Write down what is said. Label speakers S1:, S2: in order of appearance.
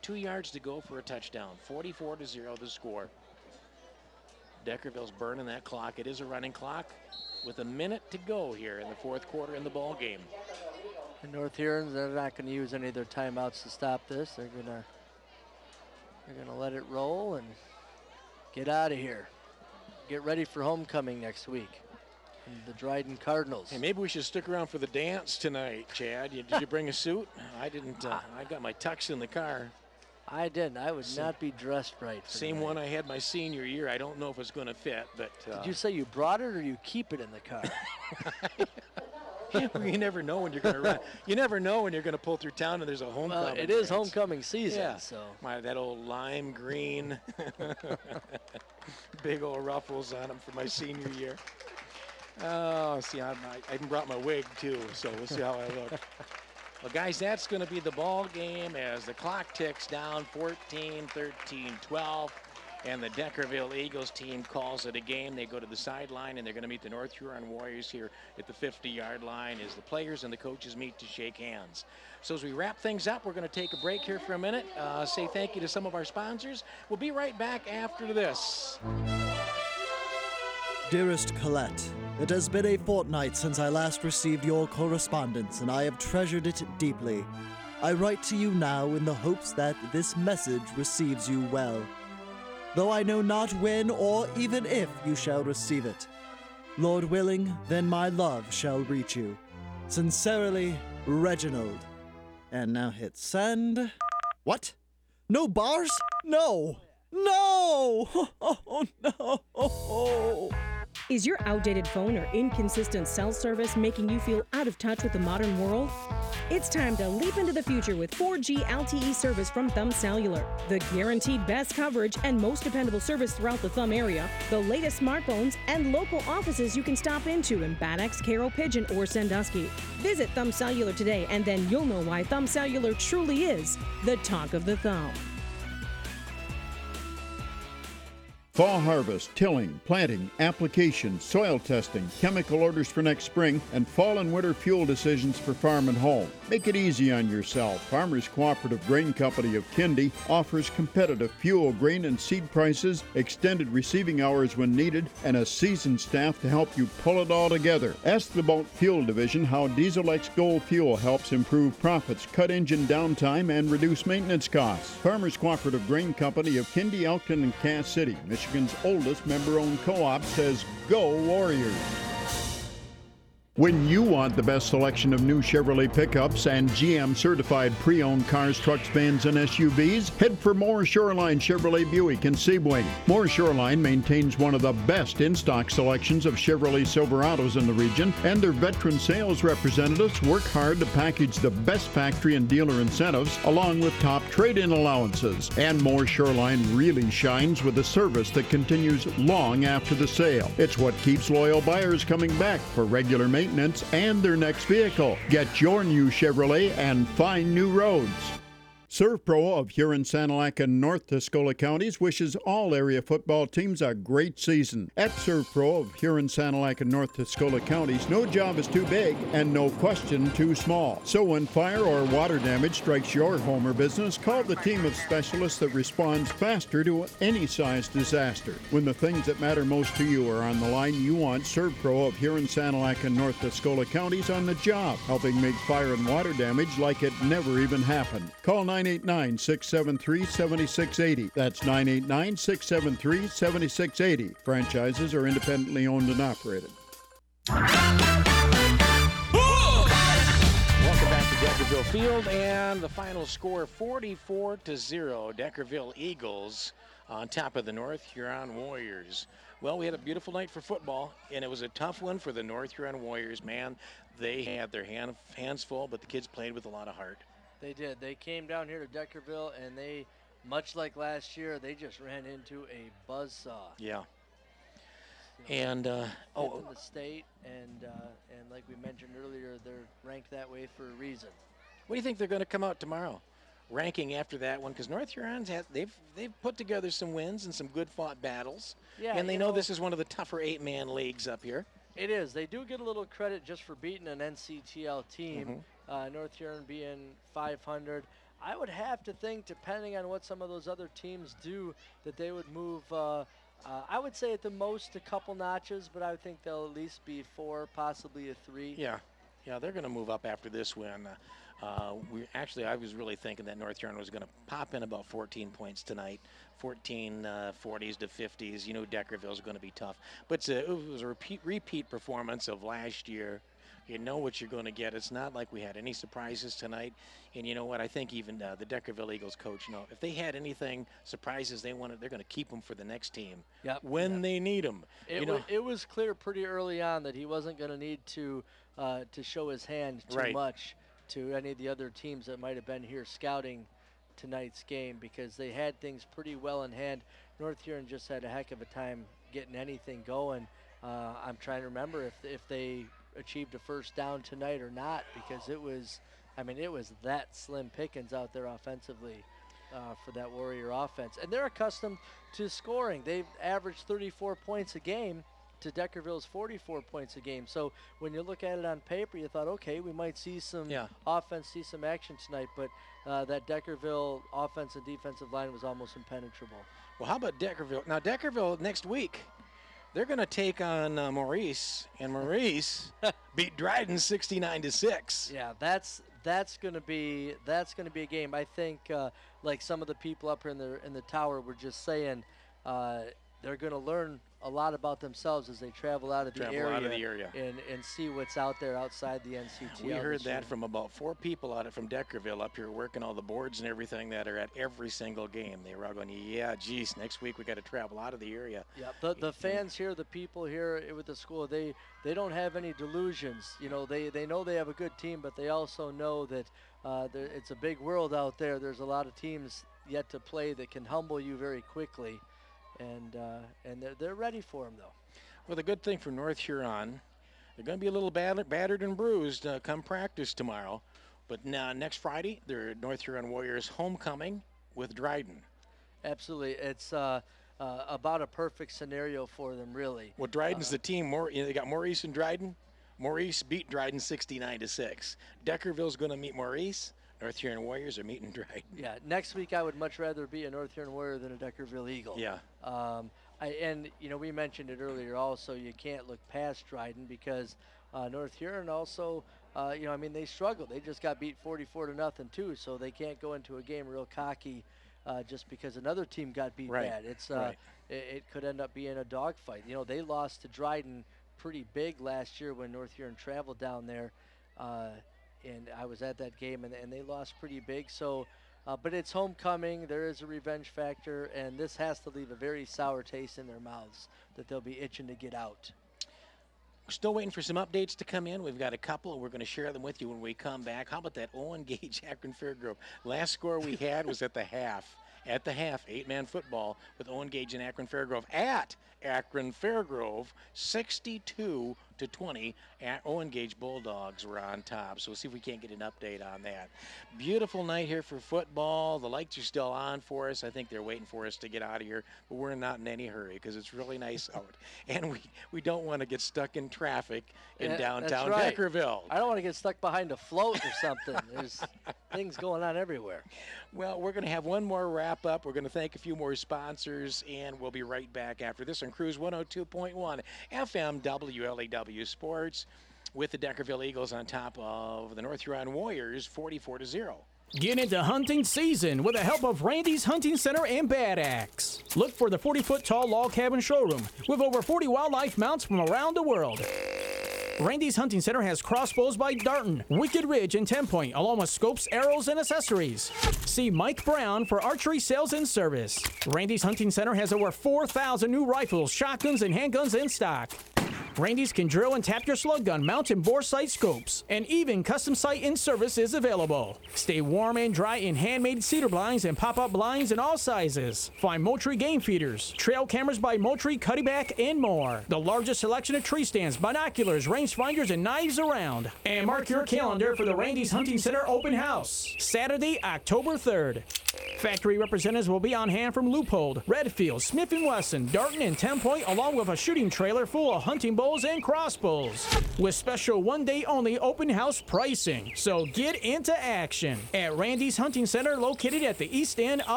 S1: 2 yards to go for a touchdown. 44-0 the score. Deckerville's burning that clock. It is a running clock with a minute to go here in the fourth quarter in the ball game.
S2: And North Hurons, they're not going to use any of their timeouts to stop this. They're gonna let it roll and get out of here. Get ready for homecoming next week. And the Dryden Cardinals.
S1: Hey, maybe we should stick around for the dance tonight, Chad. Did you bring a suit? I didn't. I got my tux in the car.
S2: I didn't. I would not be dressed right.
S1: Same
S2: tonight.
S1: one I had my senior year. I don't know if it's going to fit, but.
S2: Did you say you brought it or you keep it in the car?
S1: You never know when you're going to run. You never know when you're going to pull through town and there's a homecoming.
S2: Well, it is homecoming season,
S1: yeah.
S2: so.
S1: That old lime green, big old ruffles on them for my senior year. Oh, see, I even brought my wig too, so we'll see how I look. Well, guys, that's going to be the ball game as the clock ticks down 14, 13, 12. And the Deckerville Eagles team calls it a game. They go to the sideline, and they're going to meet the North Huron Warriors here at the 50-yard line as the players and the coaches meet to shake hands. So as we wrap things up, we're going to take a break here for a minute, say thank you to some of our sponsors. We'll be right back after this.
S3: Dearest Colette, it has been a fortnight since I last received your correspondence, and I have treasured it deeply. I write to you now in the hopes that this message receives you well, though I know not when or even if you shall receive it. Lord willing, then my love shall reach you. Sincerely, Reginald. And now hit send. What? No bars? No! No! Oh, no!
S4: Is your outdated phone or inconsistent cell service making you feel out of touch with the modern world? It's time to leap into the future with 4G LTE service from Thumb Cellular. The guaranteed best coverage and most dependable service throughout the Thumb area, the latest smartphones, and local offices you can stop into in Bad Axe, Carroll, Pigeon, or Sandusky. Visit Thumb Cellular today, and then you'll know why Thumb Cellular truly is the talk of the Thumb.
S5: Fall harvest, tilling, planting, application, soil testing, chemical orders for next spring, and fall and winter fuel decisions for farm and home. Make it easy on yourself. Farmers Cooperative Grain Company of Kindy offers competitive fuel, grain, and seed prices, extended receiving hours when needed, and a seasoned staff to help you pull it all together. Ask the Boat Fuel Division how Diesel X Gold fuel helps improve profits, cut engine downtime, and reduce maintenance costs. Farmers Cooperative Grain Company of Kindy, Elkton, and Cass City, Michigan's oldest member-owned co-op, says, Go Warriors! When you want the best selection of new Chevrolet pickups and GM-certified pre-owned cars, trucks, vans, and SUVs, head for Moore Shoreline Chevrolet Buick in Sebring. Moore Shoreline maintains one of the best in-stock selections of Chevrolet Silverados in the region, and their veteran sales representatives work hard to package the best factory and dealer incentives along with top trade-in allowances. And Moore Shoreline really shines with a service that continues long after the sale. It's what keeps loyal buyers coming back for regular maintenance and their next vehicle. Get your new Chevrolet and find new roads. ServPro of Huron, Sanilac, and North Tuscola counties wishes all area football teams a great season. At ServPro of Huron, Sanilac, and North Tuscola counties, no job is too big and no question too small. So when fire or water damage strikes your home or business, call the team of specialists that responds faster to any size disaster. When the things that matter most to you are on the line, you want ServPro of Huron, Sanilac, and North Tuscola counties on the job, helping make fire and water damage like it never even happened. Call 989-673-7680. That's 989-673-7680. Franchises are independently owned and operated.
S1: Welcome back to Deckerville Field, and the final score 44-0. Deckerville Eagles on top of the North Huron Warriors. Well, we had a beautiful night for football, and it was a tough one for the North Huron Warriors. Man, they had their hands full, but the kids played with a lot of heart.
S2: They did. They came down here to Deckerville, and they, much like last year, they just ran into a buzzsaw.
S1: Yeah.
S2: You know,
S1: And
S2: in the state, and like we mentioned earlier, they're ranked that way for a reason.
S1: what do you think they're going to come out tomorrow, ranking after that one? Because North Hurons they've put together some wins and some good fought battles.
S2: Yeah,
S1: and they know this is one of the tougher 8-man leagues up here.
S2: It is. They do get a little credit just for beating an NCTL team. North Huron being 500. I would have to think, depending on what some of those other teams do, that they would move, I would say at the most a couple notches, but I would think they'll at least be 4, possibly a 3.
S1: Yeah, they're going to move up after this win. I was really thinking that North Huron was going to pop in about 14 points tonight, 14 40s to 50s. You know, Deckerville's going to be tough, but it was a repeat performance of last year. You know what you're going to get. It's not like we had any surprises tonight. And you know what? I think even the Deckerville Eagles coach, if they had anything surprises they wanted, they're going to keep them for the next team when they need them.
S2: It was clear pretty early on that he wasn't going to need to show his hand too much to any of the other teams that might have been here scouting tonight's game, because they had things pretty well in hand. North Huron just had a heck of a time getting anything going. I'm trying to remember if they achieved a first down tonight or not, because it was that slim pickings out there offensively for that Warrior offense. And they're accustomed to scoring. They've averaged 34 points a game to Deckerville's 44 points a game. So when you look at it on paper, you thought, okay, we might see some offense, see some action tonight, but that Deckerville offense and defensive line was almost impenetrable.
S1: Well, how about Deckerville? Now, Deckerville next week, they're going to take on Maurice, and Maurice beat Dryden 69-6.
S2: Yeah, that's going to be a game. I think like some of the people up here in the tower were just saying, they're going to learn a lot about themselves as they travel out of the area and see what's out there outside the NCTL.
S1: We heard that from about 4 people out from Deckerville up here working all the boards and everything that are at every single game. They were all going, yeah, geez, next week we got to travel out of the area.
S2: Yeah, the fans here, the people here with the school, they don't have any delusions. You know, they know they have a good team, but they also know that it's a big world out there. There's a lot of teams yet to play that can humble you very quickly. And they're ready for him, though.
S1: Well, the good thing for North Huron, they're going to be a little battered and bruised come practice tomorrow. But next Friday, they're North Huron Warriors homecoming with Dryden.
S2: Absolutely. It's about a perfect scenario for them, really.
S1: Well, Dryden's the team. They got Maurice and Dryden. Maurice beat Dryden 69-6. Deckerville's going to meet Maurice. North Huron Warriors are meeting Dryden.
S2: Yeah, next week I would much rather be a North Huron Warrior than a Deckerville Eagle.
S1: Yeah.
S2: We mentioned it earlier also, you can't look past Dryden because North Huron also, they struggled. They just got beat 44-0 too, so they can't go into a game real cocky just because another team got beat bad. It could end up being a dogfight. You know, they lost to Dryden pretty big last year when North Huron traveled down there. And I was at that game, and they lost pretty big. So, but it's homecoming. There is a revenge factor, and this has to leave a very sour taste in their mouths that they'll be itching to get out.
S1: We're still waiting for some updates to come in. We've got a couple, and we're going to share them with you when we come back. How about that Owen Gage Akron Fairgrove? Last score we had was at the half. At the half, 8-man football with Owen Gage and Akron Fairgrove at Akron Fairgrove, 62-20. Owen Gage Bulldogs were on top, so we'll see if we can't get an update on that. Beautiful night here for football. The lights are still on for us. I think they're waiting for us to get out of here, but we're not in any hurry because it's really nice out, and we don't want to get stuck in traffic in downtown Deckerville.
S2: I don't want to get stuck behind a float or something. There's things going on everywhere.
S1: Well, we're going to have one more wrap up. We're going to thank a few more sponsors, and we'll be right back after this on Cruise 102.1 FM WLEW Sports with the Deckerville Eagles on top of the North Huron Warriors 44-0.
S6: Get into hunting season with the help of Randy's Hunting Center and Bad Axe. Look for the 40-foot tall log cabin showroom with over 40 wildlife mounts from around the world. Randy's Hunting Center has crossbows by Darton, Wicked Ridge, and 10-point, along with scopes, arrows, and accessories. See Mike Brown for archery sales and service. Randy's Hunting Center has over 4,000 new rifles, shotguns, and handguns in stock. Randy's can drill and tap your slug gun, mount and bore sight scopes, and even custom sight in service is available. Stay warm and dry in handmade cedar blinds and pop-up blinds in all sizes. Find Moultrie game feeders, trail cameras by Moultrie, Cuddyback, and more. The largest selection of tree stands, binoculars, rangefinders, and knives around. And mark your calendar for the Randy's Hunting Center open house, Saturday, October 3rd. Factory representatives will be on hand from Leupold, Redfield, Smith & Wesson, Darton, and 10-point, along with a shooting trailer full of hunting bows and crossbows with special one-day only open house pricing. So get into action at Randy's Hunting Center located at the east end of